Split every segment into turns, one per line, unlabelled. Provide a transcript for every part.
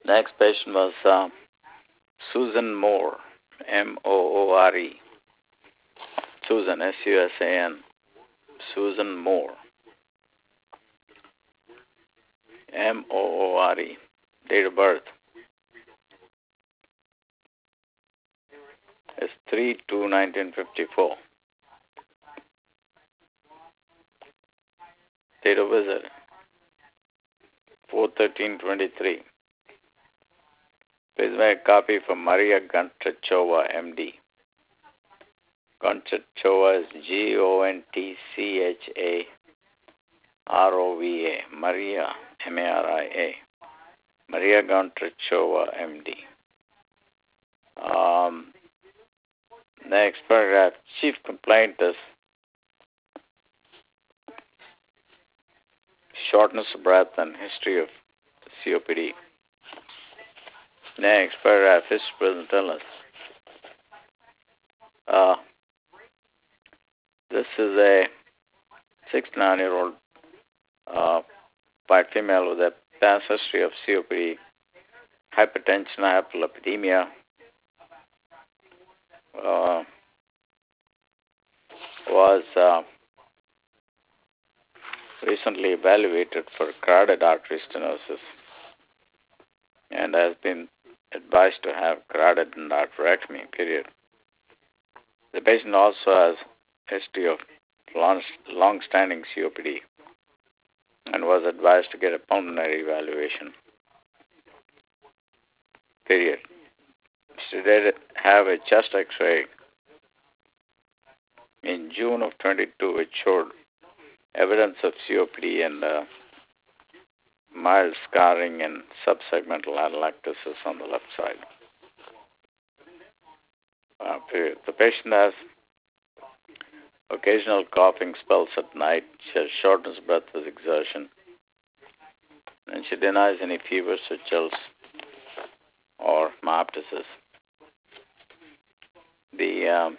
Next patient was Susan Moore, Moore. Susan, Susan. Susan Moore, Moore. Date of birth is 3/2/1954. Date of visit 4/13/23. Please make a copy for Maria Gontrachova, M.D. Gontrachova is Gontcharova, Maria, Maria. Maria Gontrachova, M.D. Next paragraph. Chief complaint is shortness of breath and history of COPD. Next paragraph. History present illness. This is a 69-year-old white female with a past history of COPD, hypertension, hyperlipidemia. Was recently evaluated for carotid artery stenosis and has been advised to have carotid endarterectomy, period. The patient also has history of long-standing COPD and was advised to get a pulmonary evaluation, period. She did have a chest X-ray in June of 22, which showed evidence of COPD and mild scarring and subsegmental atelectasis on the left side. Period. The patient has occasional coughing spells at night. She has shortness of breath with exertion. And she denies any fevers or chills or myoptosis. The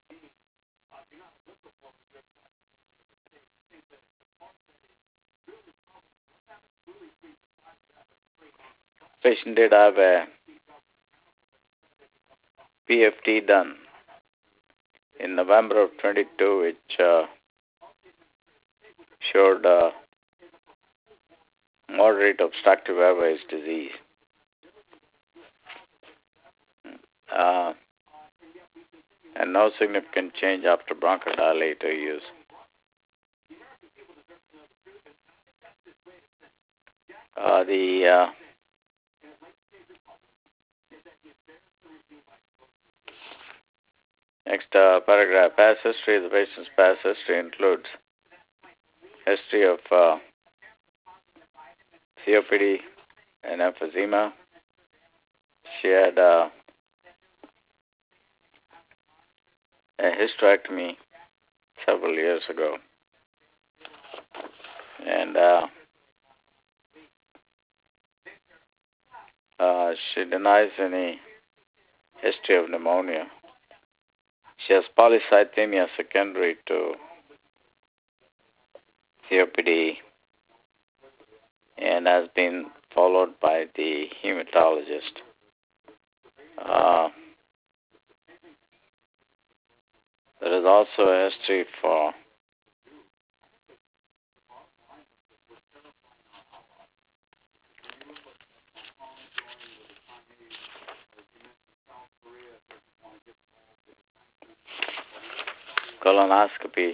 patient did have a PFT done in November of 22, which showed moderate obstructive airways disease. And no significant change after bronchodilator use. Next paragraph, past history. The patient's past history includes history of COPD and emphysema. She had a hysterectomy several years ago. And she denies any history of pneumonia. She has polycythemia secondary to COPD and has been followed by the hematologist. There is also a history for colonoscopy.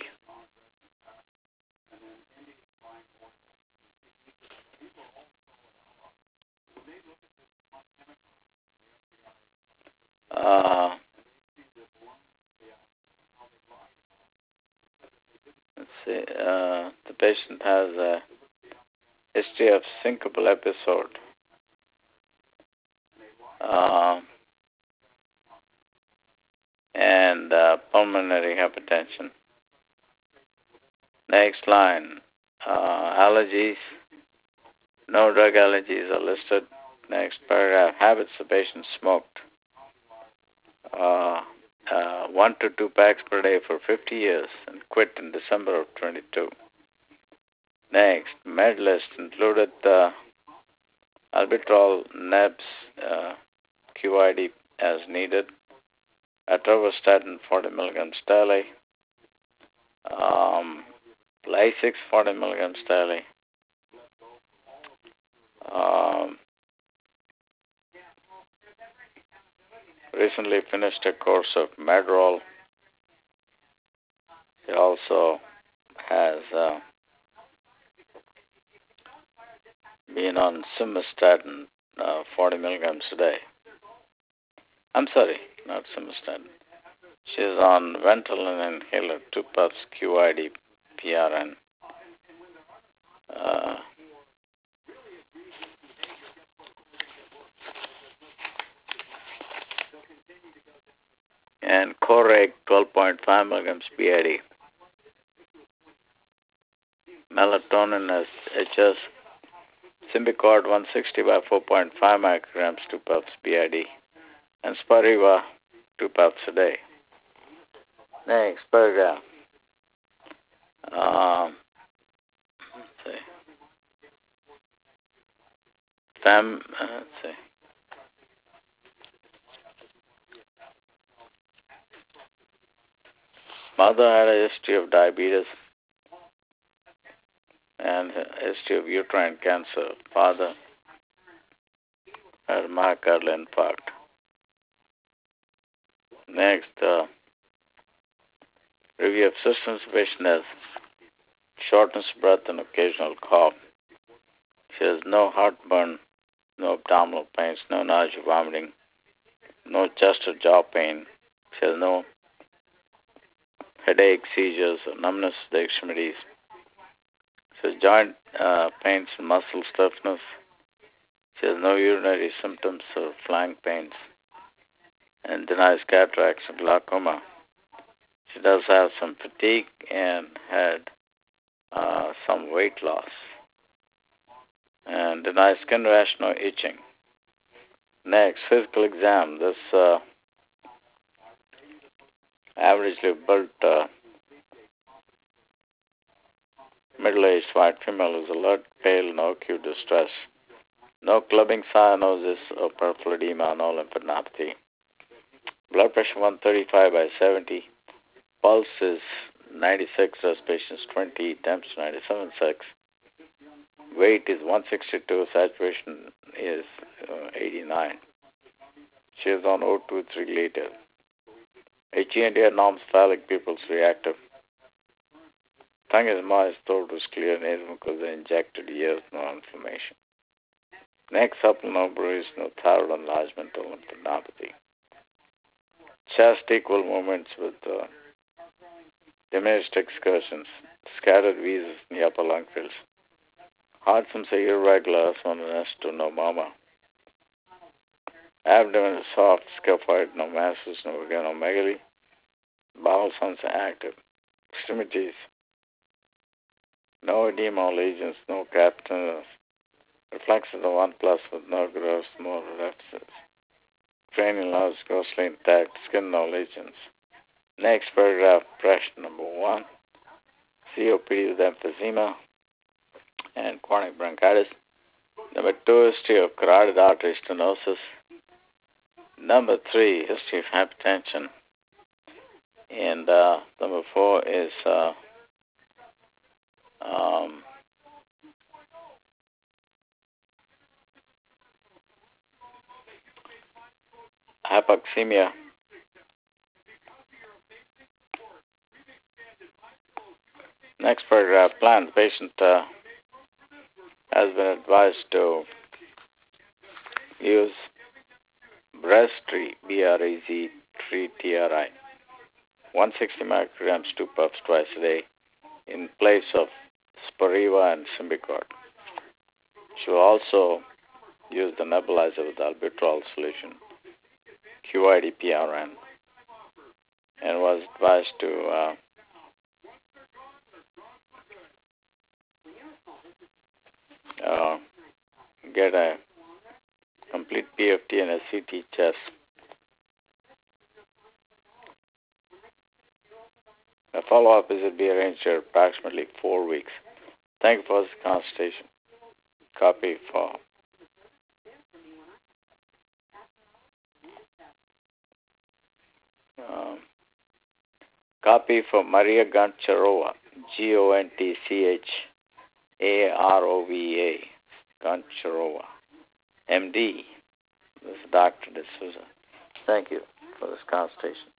Let's see. The patient has a history of syncopal episode. And pulmonary hypertension. Next line, allergies. No drug allergies are listed. Next paragraph, habits. The patient smoked 1 to 2 packs per day for 50 years and quit in December of 22. Next, med list included albuterol, NEBS, QID as needed, atorvastatin 40 milligrams daily, Lasix 40 milligrams daily, recently finished a course of Madrol. He also has been on simvastatin 40 milligrams a day. I'm sorry, not simvastatin. She's on Ventolin inhaler, 2 puffs QID PRN. And Coreg 12.5 milligrams BID. Melatonin as HS. Symbicort 160 by 4.5 micrograms, 2 puffs BID. And Spiriva, 2 puffs a day. Next paragraph. Let's see. Let's see. Mother had a history of diabetes and a history of uterine cancer. Father had myocardial infarct. Next, review of systems. Patient has shortness of breath and occasional cough. She has no heartburn, no abdominal pains, no nausea, vomiting, no chest or jaw pain. She has no headache, seizures, or numbness of the extremities. She has joint pains and muscle stiffness. She has no urinary symptoms or flank pains and denies cataracts and glaucoma. She does have some fatigue and had some weight loss and denies skin rash, no itching. Next, physical exam. This averagely built middle-aged white female is alert, pale, no acute distress, no clubbing, cyanosis, or peripheral edema, no lymphadenopathy. Blood pressure 135 by 70. Pulse is 96, respiration is 20, temperature 97.6. Weight is 162, saturation is 89. She is on O2 3 liter. HEND norms, phallic pupils reactive. Tongue is moist, throat is clear, nasal mucosa injected, ears, no inflammation. Neck supple, no bruise, no thyroid enlargement or lymphadenopathy. Chest equal movements with diminished excursions, scattered wheezes in the upper lung fills. Heart symptoms are irregular, soreness to no murmur. Abdomen is soft, scaphoid, no masses, no organomegaly. Bowel sounds are active. Extremities, no edema lesions, no captainus. Reflexes of 1 plus with no gross motor deficits. Cranial nerves grossly intact, skin no lesions. Next paragraph, pressure number 1. COPD with emphysema and chronic bronchitis. Number 2, history of carotid artery stenosis. Number 3, history of hypertension. And number 4 is hypoxemia. Next paragraph, plan. The patient has been advised to use Breztri, BREZ3TRI, 160 micrograms, 2 puffs twice a day, in place of Spiriva and Symbicort. She will also use the nebulizer with albuterol solution, QID PRN, and was advised to get a complete PFT and a CT chest. A follow-up visit be arranged for approximately 4 weeks. Thank you for this consultation. Copy for Um, Copy for Maria Goncharova, Gontcharova, Goncharova, MD. This is Dr. D'Souza. Thank you for this consultation.